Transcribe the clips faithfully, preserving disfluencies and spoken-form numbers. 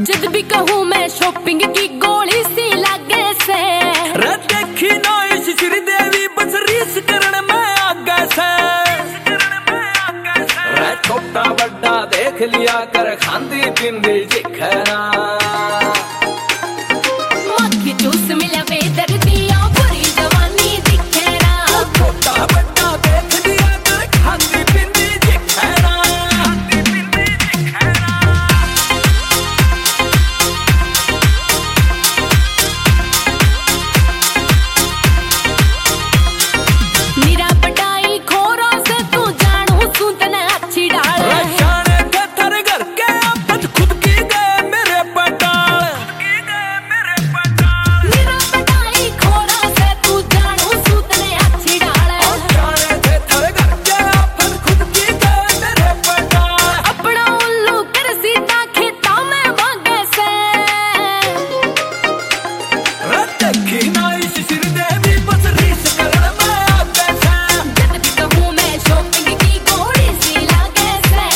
जब भी कहूँ मैं शॉपिंग की गोली सी लागे से रे देखी ना इस श्रीदेवी बस रीस करण में आगे से रे छोटा बड़ा देख लिया कर खांदी पिंदी जिखना मक्खी जूस मिला बेदर दिया बुरी जवानी दिखेना छोटा बड़ा देख लिया कर खांदी पिंदी जिखना खांदी पिंदी जिखना निरा पटाई खोरों से तू जानू सूतने अच्छी डाल रशाने के तेरे घर के आपत खुद की गए मेरे पटाल निरा पटाई खोरों से तू जानू सूतने अच्छी डाल रशाने के तेरे घर के आपत खुद की गए मेरे पटाल अपना उल्लू कर सीधा खेता में भागे से रे देखी ना इस श्रीदेवी बस रीस करण में आगे से जब भी कहूँ मैं शॉपिंग की गोली सी लागे से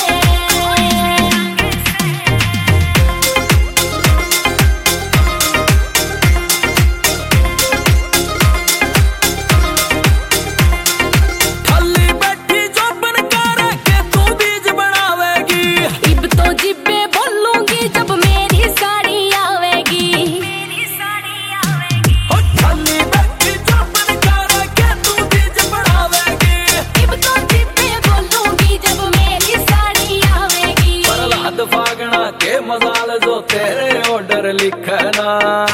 थल्ली बैठी जो बनकर के तू बीज बनावेगी इब तो जिब्बे बोलूंगी जब मेरी साड़ी आवेगी मेरी साड़ी आवेगी ओ थल्ली बैठी जो बनकर के तू बीज बनावेगी इब तो जिब्बे बोलूंगी जब मेरी साड़ी आवेगी प्रहलाद फागना के मसाल जो तेरे ऑर्डर लिखना